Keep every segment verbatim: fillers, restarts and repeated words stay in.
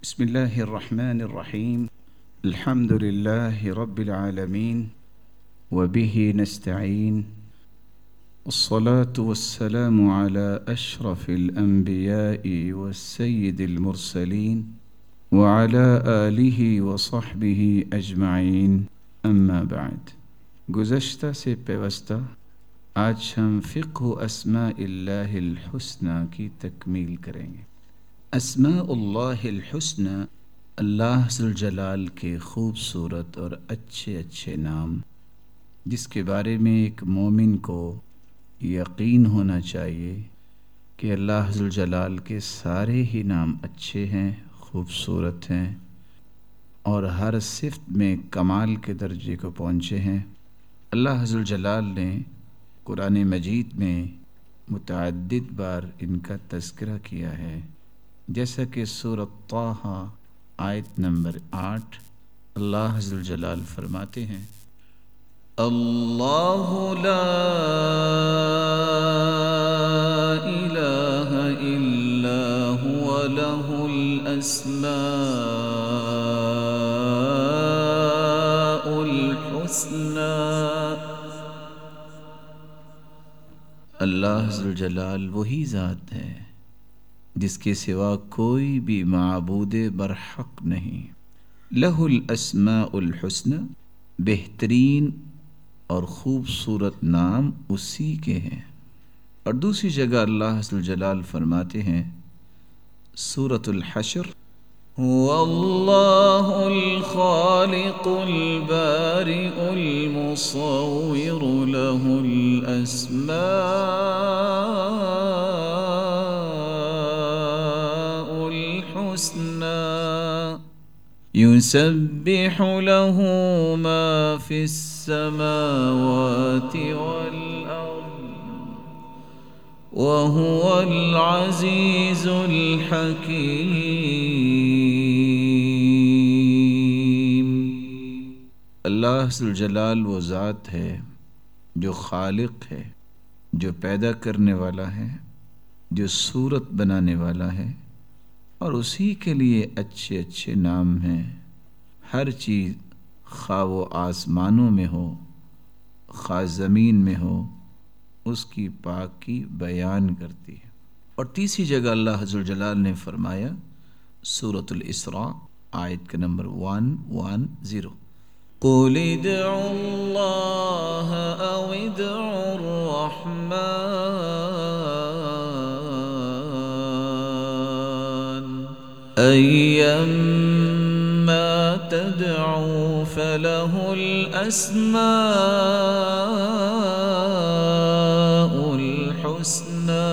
بسم الله الرحمن الرحيم. الحمد لله رب العالمين وبه نستعين، والصلاة والسلام على أشرف الأنبياء والسيد المرسلين وعلى آله وصحبه أجمعين، اما بعد. گزشتہ سے پیوستہ آج ہم فقہ اسماء اللہ الحسنى کی تکمیل کریں گے۔ اسماء اللہ الحسنى اللہ ذوالجلال کے خوبصورت اور اچھے اچھے نام، جس کے بارے میں ایک مومن کو یقین ہونا چاہیے کہ اللہ ذوالجلال کے سارے ہی نام اچھے ہیں، خوبصورت ہیں اور ہر صفت میں کمال کے درجے کو پہنچے ہیں۔ اللہ ذوالجلال نے قرآن مجید میں متعدد بار ان کا تذکرہ کیا ہے، جیسا کہ سورۃ طٰہٰ آیت نمبر آٹھ اللہ ذوالجلال فرماتے ہیں: اللہ لا الہ الا هو لہ الاسماء الحسنى۔ اللہ ذوالجلال وہی ذات ہے جس کے سوا کوئی بھی معبود برحق نہیں۔ لہ الاسماء الحسنى، بہترین اور خوبصورت نام اسی کے ہیں۔ اور دوسری جگہ اللہ ذوالجلال فرماتے ہیں سورۃ الحشر: هو اللہ الخالق البارئ المصور لہ الاسماء الحسنى يسبح له ما في السماوات والأرض وهو العزيز الحكيم۔ اللہ ذوالجلال وہ ذات ہے جو خالق ہے، جو پیدا کرنے والا ہے، جو صورت بنانے والا ہے، اور اسی کے لیے اچھے اچھے نام ہیں۔ ہر چیز خواہ وہ آسمانوں میں ہو خواہ زمین میں ہو، اس کی پاکی بیان کرتی ہے۔ اور تیسری جگہ اللہ ذوالجلال نے فرمایا سورۃ الاسراء آیت کا نمبر ون ون زیرو: قُلِ ادْعُوا اللَّهَ أَوِ ادْعُوا الرَّحْمَٰنَ أَيَّمَّا تَدْعُوا فَلَهُ الْأَسْمَاءُ الْحُسْنَى۔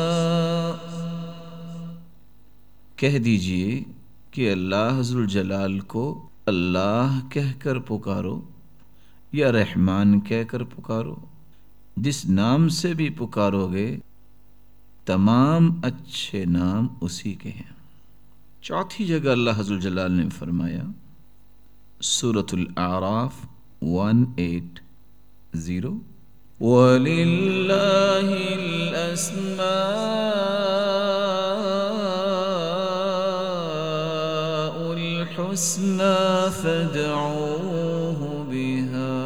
کہہ دیجئے کہ اللہ ذوالجلال کو اللہ کہہ کر پکارو یا رحمان کہہ کر پکارو، جس نام سے بھی پکارو گے تمام اچھے نام اسی کے ہیں۔ چوتھی جگہ اللہ ذوالجلال نے فرمایا سورۃ الاعراف ون ایٹ زیرو: وَلِلَّهِ الْأَسْمَاءُ الْحُسْنَى فَادْعُوهُ بِهَا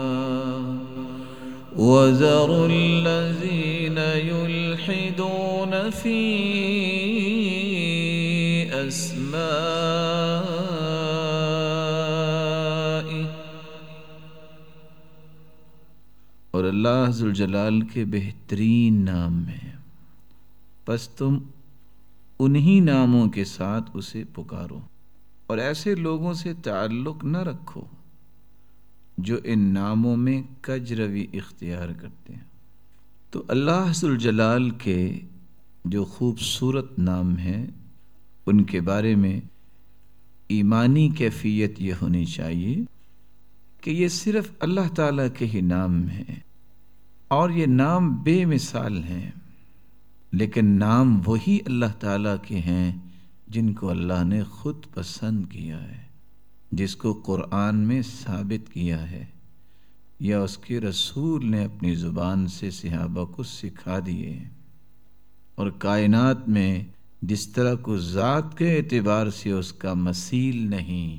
وَذَرُوا الَّذِينَ يُلْحِدُونَ فِي اسمائه۔ اور اللہ ذوالجلال کے بہترین نام ہیں، پس تم انہی ناموں کے ساتھ اسے پکارو اور ایسے لوگوں سے تعلق نہ رکھو جو ان ناموں میں کج روی اختیار کرتے ہیں۔ تو اللہ ذوالجلال کے جو خوبصورت نام ہیں ان کے بارے میں ایمانی کیفیت یہ ہونی چاہیے کہ یہ صرف اللہ تعالیٰ کے ہی نام ہیں، اور یہ نام بے مثال ہیں، لیکن نام وہی اللہ تعالیٰ کے ہیں جن کو اللہ نے خود پسند کیا ہے، جس کو قرآن میں ثابت کیا ہے یا اس کے رسول نے اپنی زبان سے صحابہ کو سکھا دیے، اور کائنات میں جس طرح کو ذات کے اعتبار سے اس کا مثیل نہیں،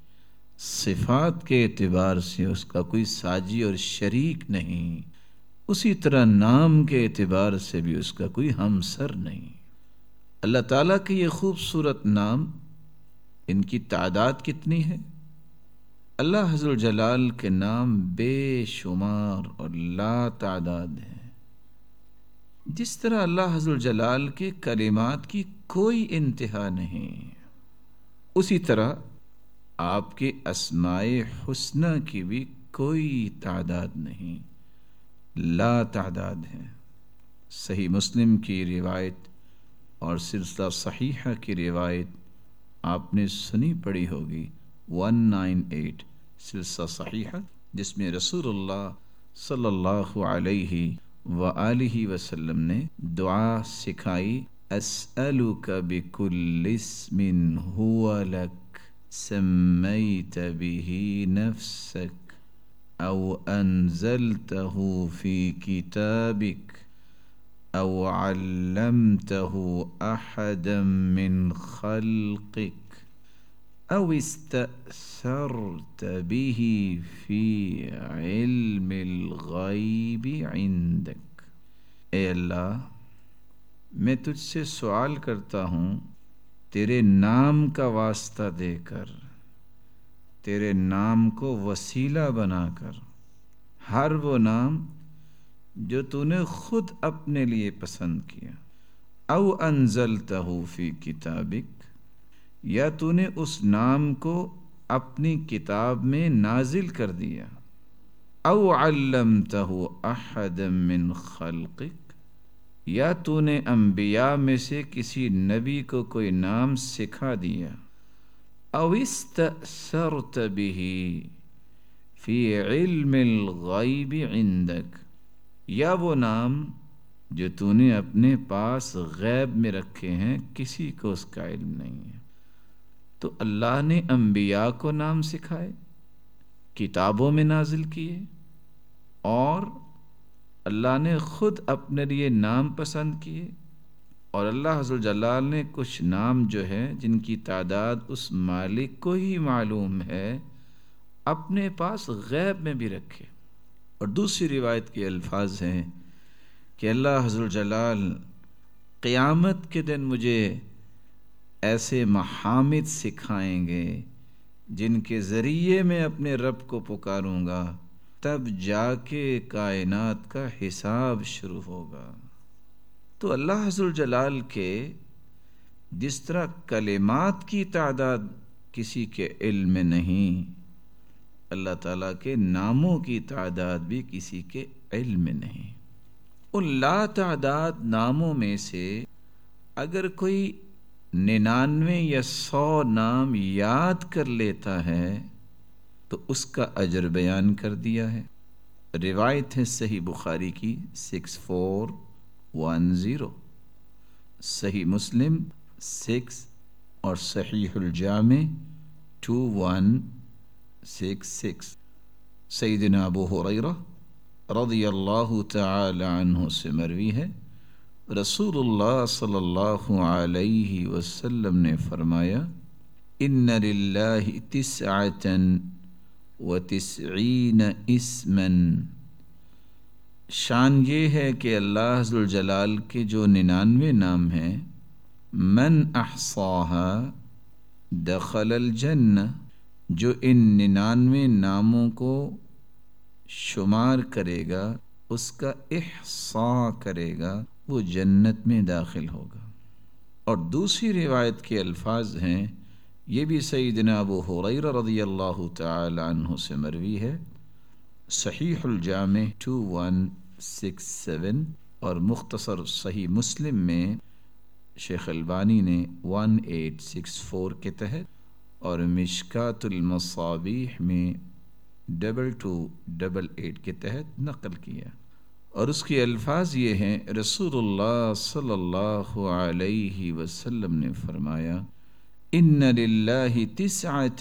صفات کے اعتبار سے اس کا کوئی ساجی اور شریک نہیں، اسی طرح نام کے اعتبار سے بھی اس کا کوئی ہمسر نہیں۔ اللہ تعالیٰ کے یہ خوبصورت نام، ان کی تعداد کتنی ہے؟ اللہ عز و جلال کے نام بے شمار اور لا تعداد ہیں۔ جس طرح اللہ عز و جلال کے کلمات کی کوئی انتہا نہیں، اسی طرح آپ کے اسماء حسنہ کی بھی کوئی تعداد نہیں، لا تعداد ہے۔ صحیح مسلم کی روایت اور سلسلہ صحیحہ کی روایت آپ نے سنی پڑھی ہوگی، ون نائن ایٹ سلسلہ صحیحہ، جس میں رسول اللہ صلی اللہ علیہ وآلہ وسلم نے دعا سکھائی، اسألک بکل اسم ہوا لک سمیت به نفسک او انزلته فی کتابک او علمته احدا من خلقک او استأثرت به فی علم الغیب عندک۔ اے اللہ، میں تجھ سے سوال کرتا ہوں تیرے نام کا واسطہ دے کر، تیرے نام کو وسیلہ بنا کر، ہر وہ نام جو تو نے خود اپنے لیے پسند کیا، او انزلتہ فی کتابک، یا تو نے اس نام کو اپنی کتاب میں نازل کر دیا، او علمتہ احدا من خلقک، یا تو نے انبیاء میں سے کسی نبی کو کوئی نام سکھا دیا، او استأثرت به فی علم الغیب عندک، یا وہ نام جو تو نے اپنے پاس غیب میں رکھے ہیں، کسی کو اس کا علم نہیں ہے۔ تو اللہ نے انبیاء کو نام سکھائے، کتابوں میں نازل کیے، اور اللہ نے خود اپنے لیے نام پسند کیے، اور اللہ عز و جلال نے کچھ نام جو ہے جن کی تعداد اس مالک کو ہی معلوم ہے، اپنے پاس غیب میں بھی رکھے۔ اور دوسری روایت کے الفاظ ہیں کہ اللہ عز و جلال قیامت کے دن مجھے ایسے محامد سکھائیں گے جن کے ذریعے میں اپنے رب کو پکاروں گا، تب جا کے کائنات کا حساب شروع ہوگا۔ تو اللہ عز و جلال کے جس طرح کلمات کی تعداد کسی کے علم میں نہیں، اللہ تعالیٰ کے ناموں کی تعداد بھی کسی کے علم میں نہیں۔ ان لا تعداد ناموں میں سے اگر کوئی ننانوے یا سو نام یاد کر لیتا ہے تو اس کا اجر بیان کر دیا ہے۔ روایت ہے صحیح بخاری کی سکس فور ون زیرو، صحیح مسلم سکس اور صحیح الجامع ٹو ون سکس سکس۔ سیدنا ابو ہریرہ رضی اللہ تعالی عنہ سے مروی ہے، رسول اللہ صلی اللہ علیہ وسلم نے فرمایا، ان للہ تسعۃ وتسعین اسما، شان یہ ہے کہ اللہ عز و جلال کے جو ننانوے نام ہیں، من احصاها دخل الجنہ، جو ان ننانوے ناموں کو شمار کرے گا، اس کا احصاء کرے گا، وہ جنت میں داخل ہوگا۔ اور دوسری روایت کے الفاظ ہیں، یہ بھی سیدنا ابو ہریرہ رضی اللہ تعالی عنہ سے مروی ہے، صحیح الجامع ٹو ون سکس سیون، اور مختصر صحیح مسلم میں شیخ البانی نے ون ایٹ سکس فور کے تحت، اور مشکات المصابیح میں ڈبل ٹو ڈبل ایٹ کے تحت نقل کیا۔ اور اس کے الفاظ یہ ہیں، رسول اللہ صلی اللہ علیہ وسلم نے فرمایا، ان للہ تسعۃ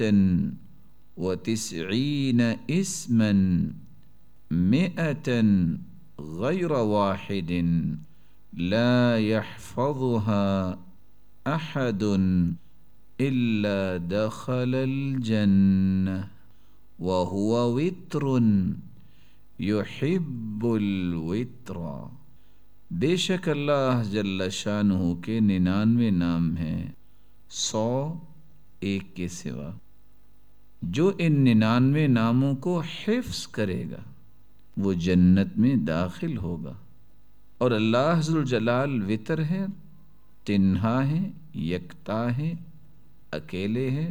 وتسعین اسما مئۃ غیر واحد لا يحفظها أحد إلا دخل الجنة وهو وتر يحب الوتر. بے شک اللہ جل شانہ کے ننانوے نام ہیں سو ایک کے سوا. جو ان ننانوے ناموں کو حفظ کرے گا وہ جنت میں داخل ہوگا. اور اللہ ذوالجلال وطر ہے، تنہا ہے، یکتا ہے، اکیلے ہے،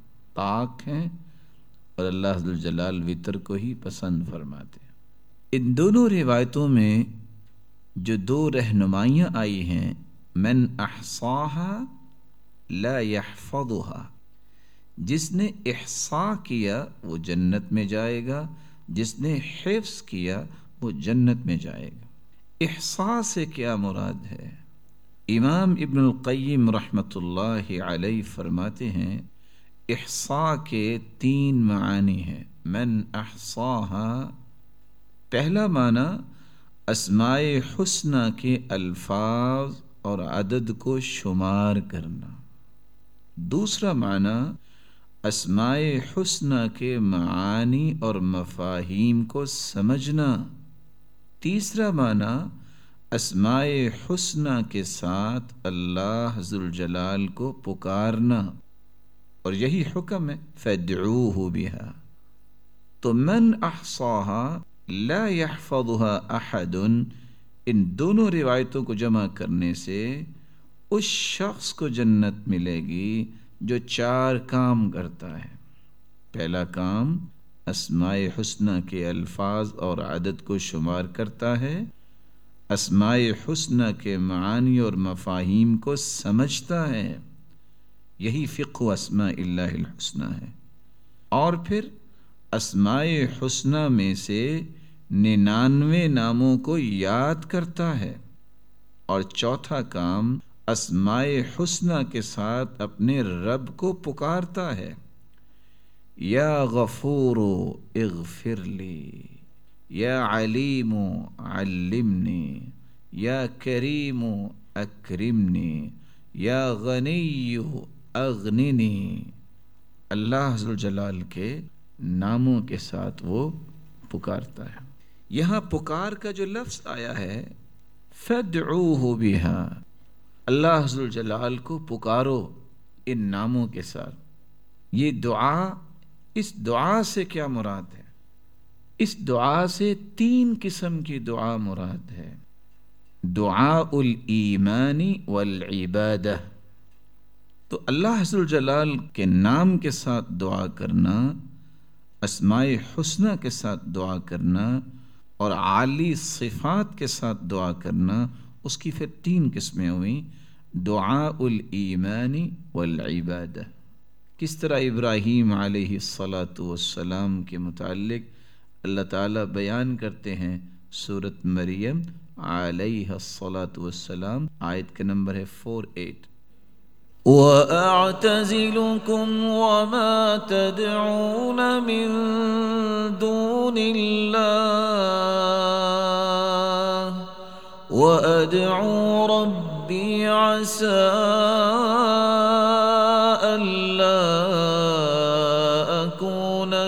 پاک ہیں، اور اللہ ذوالجلال وطر کو ہی پسند فرماتے ہیں. ان دونوں روایتوں میں جو دو رہنمائیاں آئی ہیں، من احصاها لا يحفظها، جس نے احصاء کیا وہ جنت میں جائے گا، جس نے حفظ کیا وہ جنت میں جائے گا. احصاء سے کیا مراد ہے؟ امام ابن القیم رحمۃ اللہ علیہ فرماتے ہیں احصاء کے تین معانی ہیں. من احصاها، پہلا معنی اسماء حسنہ کے الفاظ اور عدد کو شمار کرنا. دوسرا معنی اسماء حسنہ کے معانی اور مفاہیم کو سمجھنا. تیسرا معنی اسماء حسنہ کے ساتھ اللہ ذوالجلال کو پکارنا، اور یہی حکم ہے فادعوہ بہا. تو من احصاها لا يحفظها احد، ان دونوں روایتوں کو جمع کرنے سے اس شخص کو جنت ملے گی جو چار کام کرتا ہے. پہلا کام اسماء حسنہ کے الفاظ اور عدد کو شمار کرتا ہے، اسماء حسنہ کے معانی اور مفاہیم کو سمجھتا ہے، یہی فقہ اسماء اللہ الحسنہ ہے. اور پھر اسماء حسنہ میں سے ننانوے ناموں کو یاد کرتا ہے. اور چوتھا کام اسماء حسنہ کے ساتھ اپنے رب کو پکارتا ہے، یا غفور اغفر لی، یا علیم علمنی، یا کریم اکرمنی، یا غنی اغننی. اللہ ذوالجلال کے ناموں کے ساتھ وہ پکارتا ہے. یہاں پکار کا جو لفظ آیا ہے فادعوہ بہا، اللہ ذوالجلال کو پکارو ان ناموں کے ساتھ. یہ دعا، اس دعا سے کیا مراد ہے؟ اس دعا سے تین قسم کی دعا مراد ہے. دعاء الایمان والعبادہ، تو اللہ ذوالجلال کے نام کے ساتھ دعا کرنا، اسماء حسنہ کے ساتھ دعا کرنا، اور عالی صفات کے ساتھ دعا کرنا، اس کی پھر تین قسمیں ہوئیں. دعاء الایمان والعبادہ. کس طرح ابراہیم علیہ الصلاۃ والسلام کے متعلق اللہ تعالیٰ بیان کرتے ہیں سورۃ مریم علیہ الصلاۃ والسلام، آیت کا نمبر ہے فور ایٹ. وَأَعْتَزِلُكُمْ وَمَا تَدْعُونَ مِن دُونِ اللَّهِ وَأَدْعُو رَبِّي عَسَىٰ أَلَّا أَكُونَ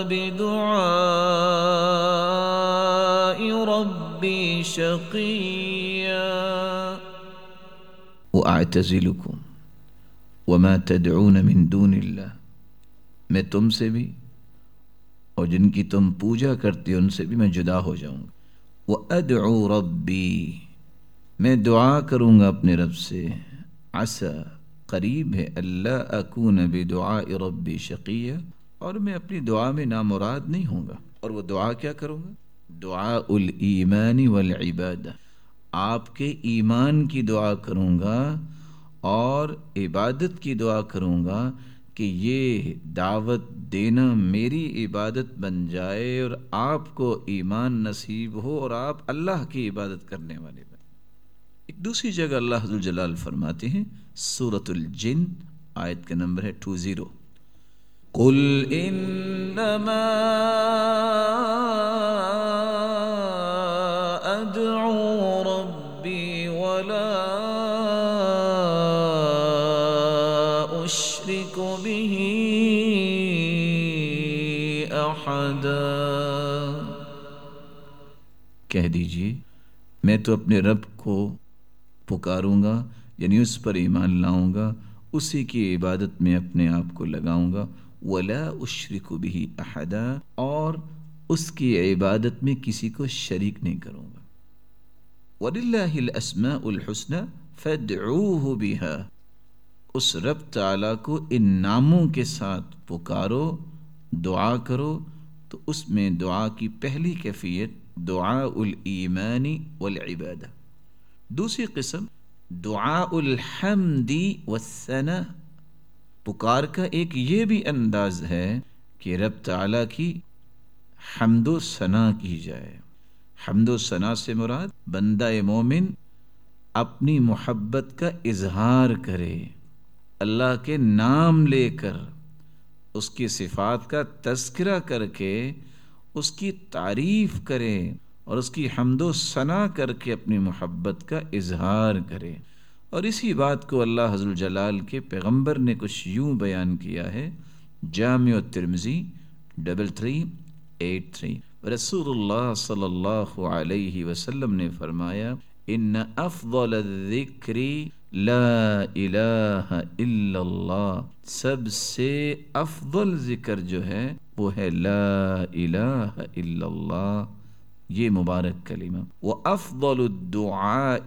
بِدُعَاءِ رَبِّي شَقِيًّا. وَأَعْتَزِلُكُمْ وما تدعون من دون اللہ، میں تم سے بھی اور جن کی تم پوجا کرتے ان سے بھی میں جدا ہو جاؤں گا. وَأَدْعُو رَبِّي، میں دعا کروں گا اپنے رب سے. عسیٰ، قریب ہے، اللہ اکون بدعاء ربی شقیہ، اور میں اپنی دعا میں نامراد نہیں ہوں گا. اور وہ دعا کیا کروں گا؟ دعاء الایمان والعبادہ، آپ کے ایمان کی دعا کروں گا اور عبادت کی دعا کروں گا کہ یہ دعوت دینا میری عبادت بن جائے اور آپ کو ایمان نصیب ہو اور آپ اللہ کی عبادت کرنے والے بن. ایک دوسری جگہ اللہ ذوالجلال فرماتے ہیں سورۃ الجن، آیت کا نمبر ہے ٹو زیرو. قل انما ادعو ربی ولا أحدا کہہ دیجئے میں تو اپنے رب کو پکاروں گا، یعنی اس پر ایمان لاؤں گا، اسی کی عبادت میں اپنے آپ کو لگاؤں گا، ولا اشرک بہ احدا، اور اس کی عبادت میں کسی کو شریک نہیں کروں گا۔ وَلِلَّهِ الْأَسْمَاءُ الْحُسْنَى فَادْعُوهُ بِهَا، اس رب تعالیٰ کو ان ناموں کے ساتھ پکارو، دعا کرو، تو اس میں دعا کی پہلی کیفیت دعاء الایمان والعبادہ، دوسری قسم دعاء الحمد والثناء، پکار کا ایک یہ بھی انداز ہے کہ رب تعالیٰ کی حمد و ثنا کی جائے۔ حمد و ثنا سے مراد بندہ مومن اپنی محبت کا اظہار کرے، اللہ کے نام لے کر، اس کی صفات کا تذکرہ کر کے اس کی تعریف کرے اور اس کی حمد و ثنا کر کے اپنی محبت کا اظہار کرے۔ اور اسی بات کو اللہ عز وجلال کے پیغمبر نے کچھ یوں بیان کیا ہے، جامع الترمذی ڈبل تھری ایٹ تھری، رسول اللہ صلی اللہ علیہ وسلم نے فرمایا، ان افضل الذکر لا الہ الا اللہ، سب سے افضل ذکر جو ہے وہ ہے لا الہ الا اللہ، یہ مبارک کلمہ۔ وافضل الدعاء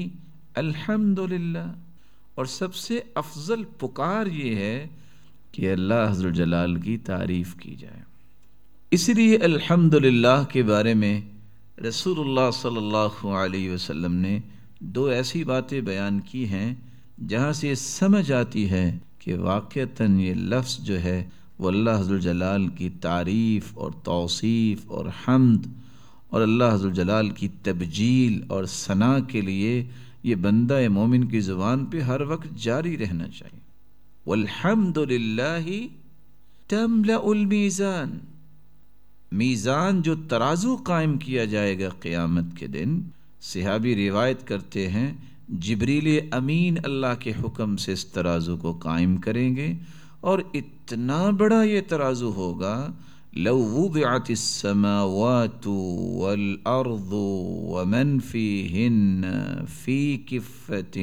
الحمد للہ، اور سب سے افضل پکار یہ ہے کہ اللہ عز وجلال کی تعریف کی جائے۔ اس لیے الحمدللہ کے بارے میں رسول اللہ صلی اللہ علیہ وسلم نے دو ایسی باتیں بیان کی ہیں جہاں سے یہ سمجھ آتی ہے کہ واقعتاً یہ لفظ جو ہے وہ اللہ عز وجلال کی تعریف اور توصیف اور حمد اور اللہ عز وجلال کی تبجیل اور ثنا کے لیے یہ بندہ مومن کی زبان پہ ہر وقت جاری رہنا چاہیے۔ والحمد للہ تملأ المیزان، میزان جو ترازو قائم کیا جائے گا قیامت کے دن، صحابی روایت کرتے ہیں جبریل امین اللہ کے حکم سے اس ترازو کو قائم کریں گے، اور اتنا بڑا یہ ترازو ہوگا، لو وضعت السماوات والارض ومن فیہن فی کفۃ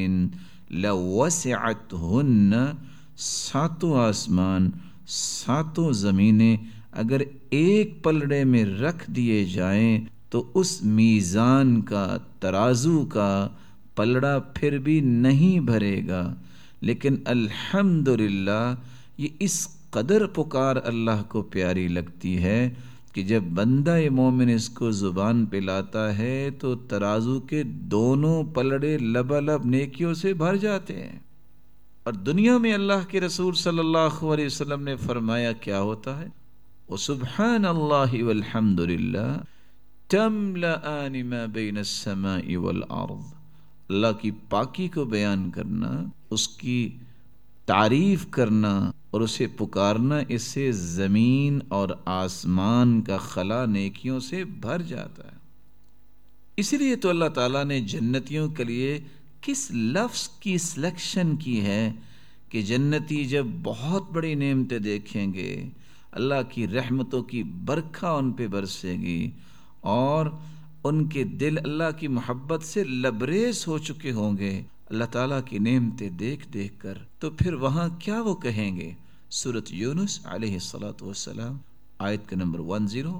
لوسعتہن، ساتوں آسمان ساتوں زمینیں اگر ایک پلڑے میں رکھ دیے جائیں تو اس میزان کا، ترازو کا پلڑا پھر بھی نہیں بھرے گا۔ لیکن الحمدللہ یہ اس قدر پکار اللہ کو پیاری لگتی ہے کہ جب بندہ مومن اس کو زبان پہ لاتا ہے تو ترازو کے دونوں پلڑے لبالب نیکیوں سے بھر جاتے ہیں۔ اور دنیا میں اللہ کے رسول صلی اللہ علیہ وسلم نے فرمایا کیا ہوتا ہے، وَسُبْحَانَ اللَّهِ وَالْحَمْدُ لِلَّهِ تَمْلَآنِ مَا بَيْنَ السَّمَاءِ وَالْأَرْضِ، اللہ کی پاکی کو بیان کرنا، اس کی تعریف کرنا اور اسے پکارنا، اس سے زمین اور آسمان کا خلا نیکیوں سے بھر جاتا ہے۔ اسی لیے تو اللہ تعالیٰ نے جنتیوں کے لیے کس لفظ کی سلیکشن کی ہے کہ جنتی جب بہت بڑی نعمتیں دیکھیں گے، اللہ کی رحمتوں کی برکھا ان پہ برسے گی اور ان کے دل اللہ کی محبت سے لبریز ہو چکے ہوں گے اللہ تعالیٰ کی نعمتیں دیکھ دیکھ کر، تو پھر وہاں کیا وہ کہیں گے؟ سورۃ یونس علیہ الصلاۃ والسلام آیت کا نمبر ون زیرو،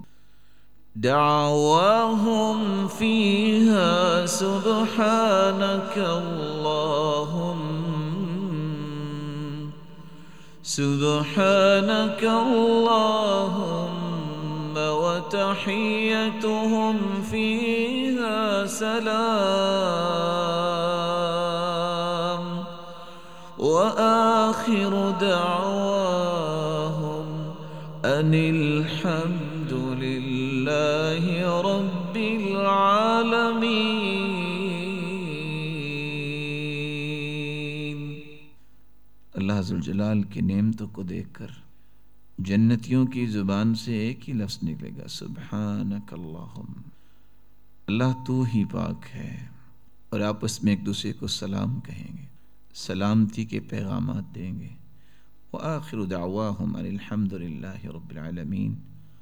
دعواهم فيها سبحانك اللهم سبحانك اللهم وتحيتهم فيها سلام وآخر دعواهم أن الحمد لله رب العالمين۔ اللہ عز وجلال کی نعمتوں کو دیکھ کر جنتیوں کی زبان سے ایک ہی لفظ نکلے گا، سبحانک اللہم، اللہ تو ہی پاک ہے، اور آپس میں ایک دوسرے کو سلام کہیں گے، سلامتی کے پیغامات دیں گے۔ وآخر دعواہم ان الحمد للہ رب العالمین،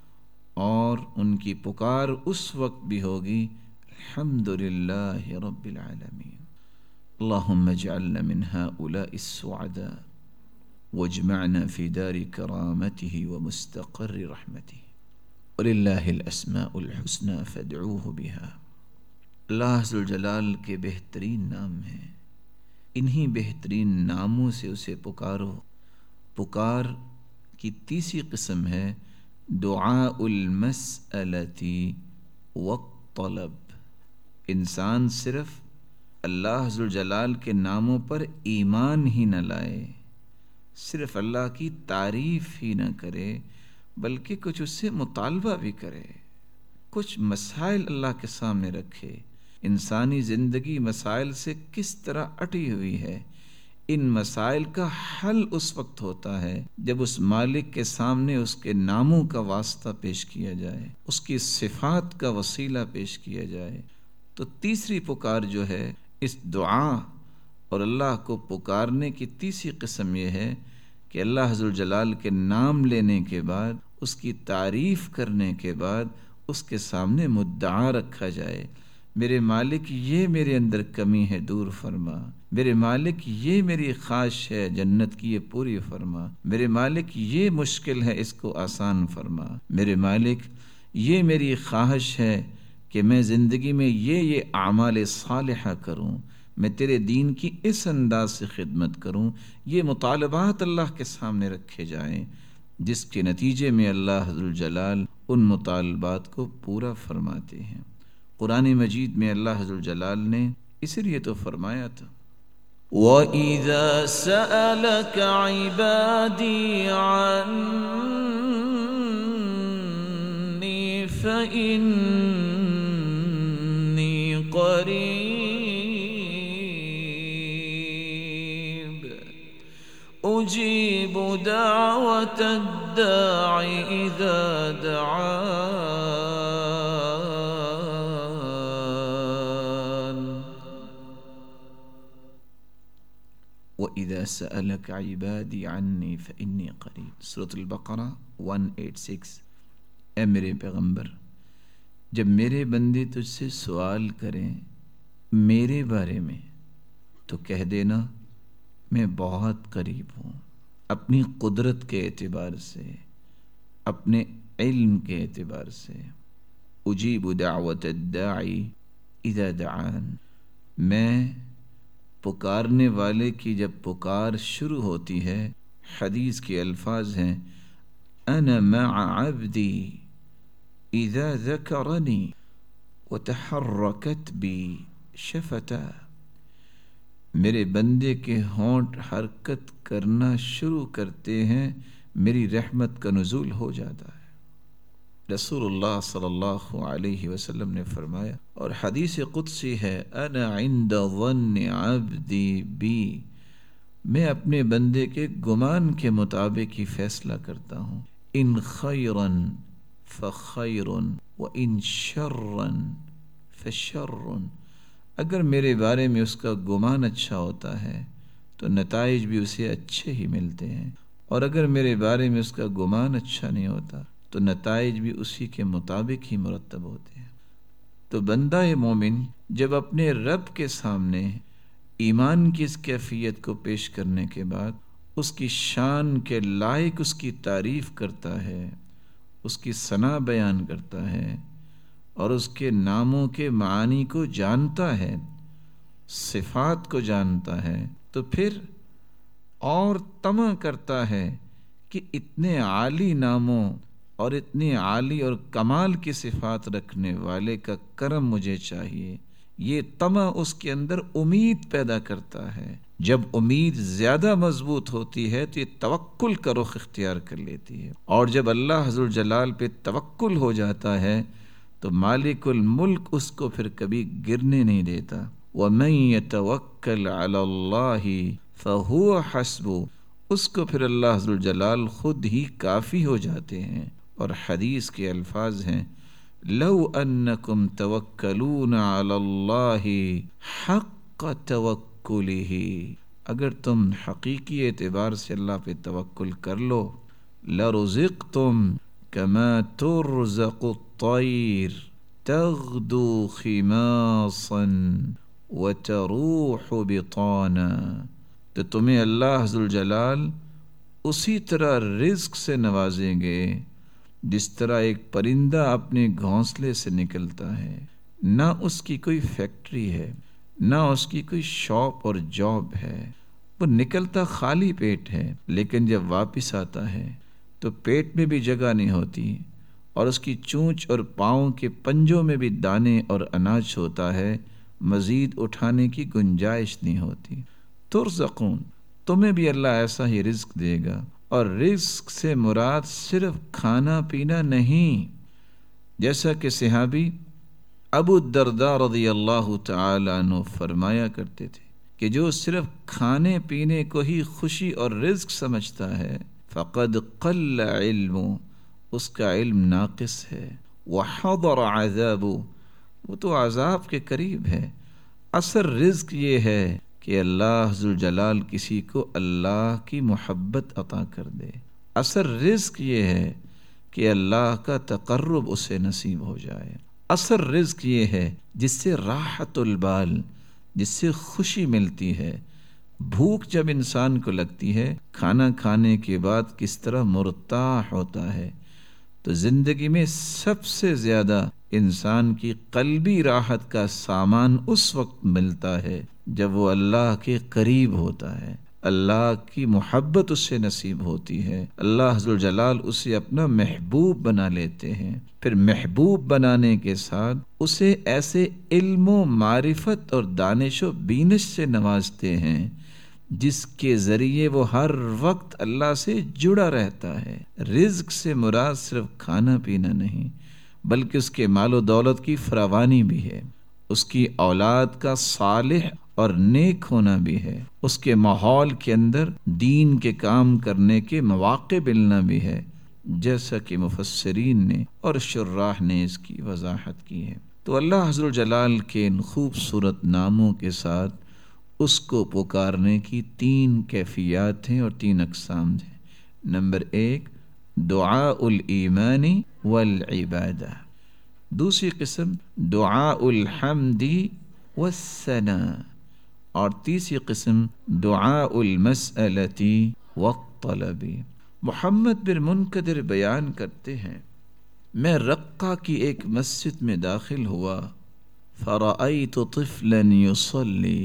اور ان کی پکار اس وقت بھی ہوگی الحمدللہ رب العالمین۔ اللہم اجعلنا من هؤلاء السعداء واجمعنا في دار کرامته ومستقر رحمته وللہ الاسماء الحسنى فادعوه بها۔ اللہ ذوالجلال کے بہترین نام ہیں، انہی بہترین ناموں سے اسے پکارو۔ پکار کی تیسری قسم ہے دعاء المسألة والطلب۔ انسان صرف اللہ ذوالجلال کے ناموں پر ایمان ہی نہ لائے، صرف اللہ کی تعریف ہی نہ کرے، بلکہ کچھ اس سے مطالبہ بھی کرے، کچھ مسائل اللہ کے سامنے رکھے۔ انسانی زندگی مسائل سے کس طرح اٹی ہوئی ہے، ان مسائل کا حل اس وقت ہوتا ہے جب اس مالک کے سامنے اس کے ناموں کا واسطہ پیش کیا جائے، اس کی صفات کا وسیلہ پیش کیا جائے۔ تو تیسری پکار جو ہے اس دعا اور اللہ کو پکارنے کی تیسری قسم یہ ہے کہ اللہ ذوالجلال کے نام لینے کے بعد، اس کی تعریف کرنے کے بعد اس کے سامنے مدعا رکھا جائے، میرے مالک یہ میرے اندر کمی ہے دور فرما، میرے مالک یہ میری خواہش ہے جنت کی یہ پوری فرما، میرے مالک یہ مشکل ہے اس کو آسان فرما، میرے مالک یہ میری خواہش ہے کہ میں زندگی میں یہ یہ اعمال صالحہ کروں، میں تیرے دین کی اس انداز سے خدمت کروں۔ یہ مطالبات اللہ کے سامنے رکھے جائیں، جس کے نتیجے میں اللہ ذوالجلال ان مطالبات کو پورا فرماتے ہیں۔ قرآن مجید میں اللہ ذوالجلال نے اسی لیے تو فرمایا تھا وَإِذَا سَأَلَكَ عِبَادِي عَنِّي فَإِنِّي قَرِيبٌ أُجِيبُ دَعْوَةَ الدَّاعِ إِذَا دَعَانِ۔ وَإِذَا سَأَلَكَ عِبَادِي عَنِّي فَإِنِّي قَرِيبٌ، سورۃ البقرہ ایک سو چھیاسی۔ اے میرے پیغمبر، جب میرے بندے تجھ سے سوال کریں میرے بارے میں تو کہہ دینا میں بہت قریب ہوں، اپنی قدرت کے اعتبار سے، اپنے علم کے اعتبار سے۔ اجیب دعوت الداعی اذا دعان، میں پکارنے والے کی جب پکار شروع ہوتی ہے، حدیث کے الفاظ ہیں انا مع عبدی اذا ذکرنی وتحرکت بی شفتا، میرے بندے کے ہونٹ حرکت کرنا شروع کرتے ہیں، میری رحمت کا نزول ہو جاتا ہے۔ رسول اللہ صلی اللہ علیہ وسلم نے فرمایا، اور حدیث قدسی ہے انا عند ظن عبدی بی، میں اپنے بندے کے گمان کے مطابق ہی فیصلہ کرتا ہوں، ان خیرا فخیر وان شرا فشر، اگر میرے بارے میں اس کا گمان اچھا ہوتا ہے تو نتائج بھی اسے اچھے ہی ملتے ہیں، اور اگر میرے بارے میں اس کا گمان اچھا نہیں ہوتا تو نتائج بھی اسی کے مطابق ہی مرتب ہوتے ہیں۔ تو بندہ مومن جب اپنے رب کے سامنے ایمان کی اس کیفیت کو پیش کرنے کے بعد اس کی شان کے لائق اس کی تعریف کرتا ہے، اس کی ثنا بیان کرتا ہے، اور اس کے ناموں کے معانی کو جانتا ہے، صفات کو جانتا ہے، تو پھر اور طمع کرتا ہے کہ اتنے عالی ناموں اور اتنی عالی اور کمال کی صفات رکھنے والے کا کرم مجھے چاہیے۔ یہ طمع اس کے اندر امید پیدا کرتا ہے، جب امید زیادہ مضبوط ہوتی ہے تو یہ توکل کا رخ اختیار کر لیتی ہے، اور جب اللہ ذوالجلال پہ توکل ہو جاتا ہے تو مالک الملک اس کو پھر کبھی گرنے نہیں دیتا۔ وَمَن يَتَوَكَّلْ عَلَى اللَّهِ فَهُوَ حَسْبُهُ، اس کو پھر اللہ ذوالجلال خود ہی کافی ہو جاتے ہیں۔ اور حدیث کے الفاظ ہیں لو انکم توکلون علی اللہ حق توکلہ، اگر تم حقیقی اعتبار سے اللہ پہ توکل کر لو، لرزقتم، کما ترزق الطیر تغدو خماصا وتروح بطانا، تو تمہیں اللہ ذوالجلال اسی طرح رزق سے نوازیں گے جس طرح ایک پرندہ اپنے گھونسلے سے نکلتا ہے، نہ اس کی کوئی فیکٹری ہے، نہ اس کی کوئی شاپ اور جاب ہے، وہ نکلتا خالی پیٹ ہے، لیکن جب واپس آتا ہے تو پیٹ میں بھی جگہ نہیں ہوتی، اور اس کی چونچ اور پاؤں کے پنجوں میں بھی دانے اور اناج ہوتا ہے، مزید اٹھانے کی گنجائش نہیں ہوتی۔ ترزقون، تمہیں بھی اللہ ایسا ہی رزق دے گا، اور رزق سے مراد صرف کھانا پینا نہیں، جیسا کہ صحابی ابو الدرداء رضی اللہ تعالی عنہ فرمایا کرتے تھے کہ جو صرف کھانے پینے کو ہی خوشی اور رزق سمجھتا ہے فقد قل علم، اس کا علم ناقص ہے، وحضر عذاب، وہ تو عذاب کے قریب ہے۔ اصل رزق یہ ہے کہ اللہ ذوالجلال کسی کو اللہ کی محبت عطا کر دے، اصل رزق یہ ہے کہ اللہ کا تقرب اسے نصیب ہو جائے، اصل رزق یہ ہے جس سے راحت البال، جس سے خوشی ملتی ہے۔ بھوک جب انسان کو لگتی ہے، کھانا کھانے کے بعد کس طرح مرتاح ہوتا ہے، تو زندگی میں سب سے زیادہ انسان کی قلبی راحت کا سامان اس وقت ملتا ہے جب وہ اللہ کے قریب ہوتا ہے، اللہ کی محبت اس سے نصیب ہوتی ہے، اللہ ذوالجلال اسے اپنا محبوب بنا لیتے ہیں، پھر محبوب بنانے کے ساتھ اسے ایسے علم و معرفت اور دانش و بینش سے نوازتے ہیں جس کے ذریعے وہ ہر وقت اللہ سے جڑا رہتا ہے۔ رزق سے مراد صرف کھانا پینا نہیں، بلکہ اس کے مال و دولت کی فراوانی بھی ہے، اس کی اولاد کا صالح اور نیک ہونا بھی ہے، اس کے ماحول کے اندر دین کے کام کرنے کے مواقع ملنا بھی ہے، جیسا کہ مفسرین نے اور شراح نے اس کی وضاحت کی ہے۔ تو اللہ عز و جلال کے ان خوبصورت ناموں کے ساتھ اس کو پکارنے کی تین کیفیات ہیں اور تین اقسام ہیں۔ نمبر ایک، دعاء الایمان والعبادہ، دوسری قسم دعاء الحمد والثناء، اور تیسری قسم دعاء المسألۃ والطلب۔ محمد بن منکدر بیان کرتے ہیں، میں رقہ کی ایک مسجد میں داخل ہوا، فرأیت طفلا یصلی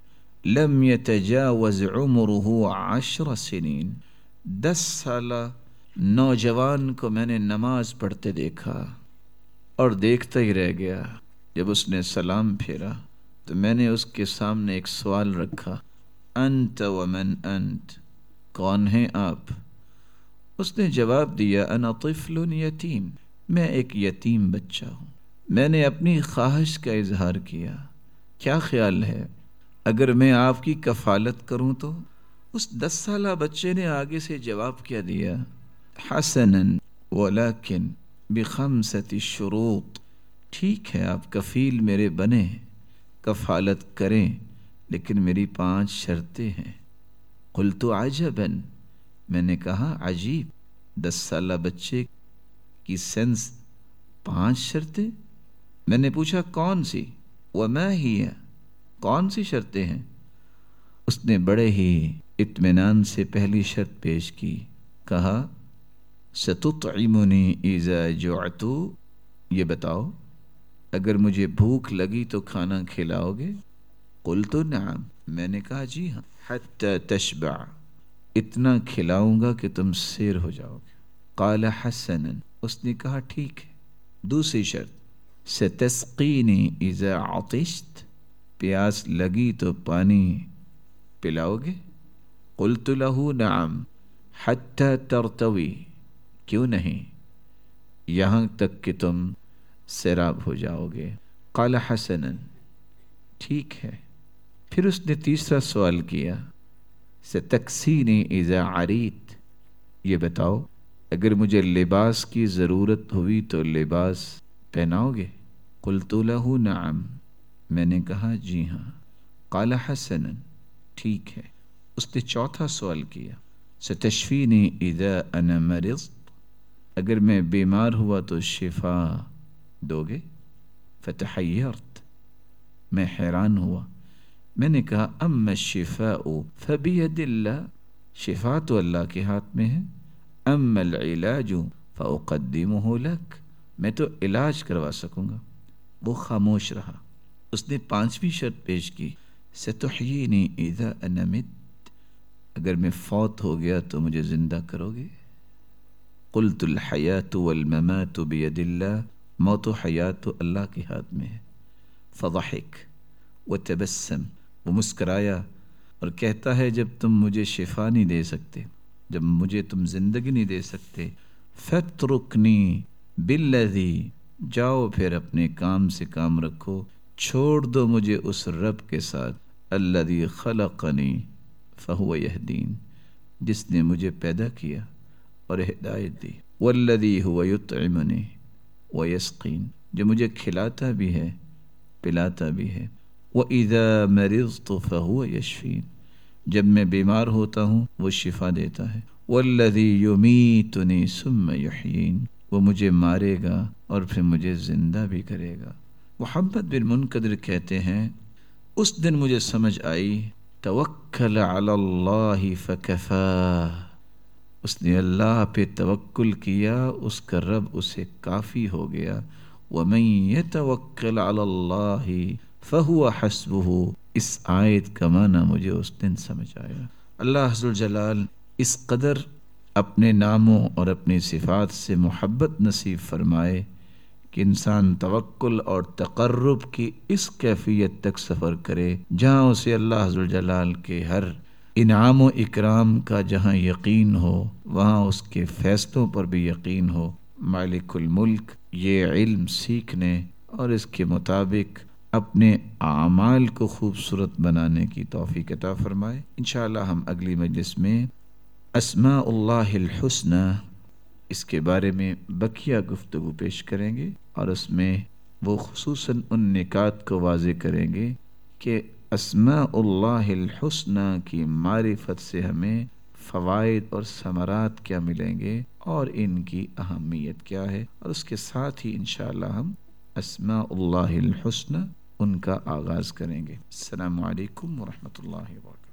لم یتجاوز عمرہ عشر سنین، دس سالہ نوجوان کو میں نے نماز پڑھتے دیکھا اور دیکھتا ہی رہ گیا۔ جب اس نے سلام پھیرا تو میں نے اس کے سامنے ایک سوال رکھا، انت ومن انت، کون ہیں آپ؟ اس نے جواب دیا، انا طفل یتیم، میں ایک یتیم بچہ ہوں۔ میں نے اپنی خواہش کا اظہار کیا، کیا خیال ہے اگر میں آپ کی کفالت کروں تو؟ اس دس سالہ بچے نے آگے سے جواب کیا دیا، حسنا ولکن بخمسۃ شروط، ٹھیک ہے آپ کفیل میرے بنے، کفالت کریں، لیکن میری پانچ شرطیں ہیں۔ قلت عجبا، میں نے کہا عجیب، دس سالہ بچے کی سینس پانچ شرطیں؟ میں نے پوچھا کون سی؟ وما ہی، کون سی شرطیں ہیں؟ اس نے بڑے ہی اطمینان سے پہلی شرط پیش کی، کہا ستطعمنی اذا جعت، یہ بتاؤ اگر مجھے بھوک لگی تو کھانا کھلاؤ گے؟ قلت نعم، میں نے کہا جی ہاں، حتی تشبع، اتنا کھلاؤں گا کہ تم سیر ہو جاؤ گے۔ قال حسنا، اس نے کہا ٹھیک ہے۔ دوسری شرط، ستسقینی اذا عطشت، پیاس لگی تو پانی پلاؤ گے؟ قلت له نعم حتی ترتوی، کیوں نہیں، یہاں تک کہ تم سیراب ہو جاؤ گے۔ قال حسنا، ٹھیک ہے۔ پھر اس نے تیسرا سوال کیا، ستکسینی اذا عریت، یہ بتاؤ اگر مجھے لباس کی ضرورت ہوئی تو لباس پہناؤ گے؟ قلت له نعم، میں نے کہا جی ہاں۔ قال حسنا، ٹھیک ہے۔ اس نے چوتھا سوال کیا، ستشفینی اذا انا مرضت، اگر میں بیمار ہوا تو شفا دو گے؟ فتحیرت، میں حیران ہوا، میں نے کہا اما الشفاء فبید اللہ، شفا تو اللہ کے ہاتھ میں ہے، اما العلاج فاقدمہ لک، میں تو علاج کروا سکوں گا۔ وہ خاموش رہا۔ اس نے پانچویں شرط پیش کی، ستحیینی اذا انا مت، اگر میں فوت ہو گیا تو مجھے زندہ کرو گے؟ قلت الحیات والممات بید اللہ، موت و حیات تو اللہ کے ہاتھ میں ہے۔ فضحک وتبسم، وہ مسکرایا اور کہتا ہے جب تم مجھے شفا نہیں دے سکتے، جب مجھے تم زندگی نہیں دے سکتے، فاترکنی بالذی، جاؤ پھر اپنے کام سے کام رکھو، چھوڑ دو مجھے اس رب کے ساتھ، الذی خلقنی فہو یہدین، جس نے مجھے پیدا کیا اور ہدایت دی، والذی هو یطعمنی ویسقین، جو مجھے کھلاتا بھی ہے پلاتا بھی ہے، وَإِذَا مَرِضْتُ فَهُوَ يَشْفِينِ، جب میں بیمار ہوتا ہوں وہ شفا دیتا ہے، وَالَّذِي يُمِيتُنِي ثُمَّ يُحْيِينِ، وہ مجھے مارے گا اور پھر مجھے زندہ بھی کرے گا۔ محمد بن منقدر کہتے ہیں اس دن مجھے سمجھ آئی توکل علی اللہ فکفاہ، اس نے اللہ پہ توکل کیا، اس کا رب اسے کافی ہو گیا۔ وَمَن يَتَوَكَّلْ عَلَى اللَّهِ فَهُوَ حَسْبُهُ، اس آیت کا معنی مجھے اس دن سمجھ آیا۔ اللہ عز وجل اس قدر اپنے ناموں اور اپنی صفات سے محبت نصیب فرمائے کہ انسان توکل اور تقرب کی اس کیفیت تک سفر کرے جہاں اسے اللہ عز وجل کے ہر انعام و اکرام کا جہاں یقین ہو، وہاں اس کے فیصلوں پر بھی یقین ہو۔ مالک الملک یہ علم سیکھنے اور اس کے مطابق اپنے اعمال کو خوبصورت بنانے کی توفیق عطا فرمائے۔ انشاءاللہ ہم اگلی مجلس میں اسماء اللہ الحسنی اس کے بارے میں بقیہ گفتگو پیش کریں گے، اور اس میں وہ خصوصاً ان نکات کو واضح کریں گے کہ اسماء اللہ الحسنی کی معرفت سے ہمیں فوائد اور ثمرات کیا ملیں گے اور ان کی اہمیت کیا ہے، اور اس کے ساتھ ہی انشاءاللہ ہم اسماء اللہ الحسنی ان کا آغاز کریں گے۔ السلام علیکم ورحمۃ اللہ وبرکاتہ۔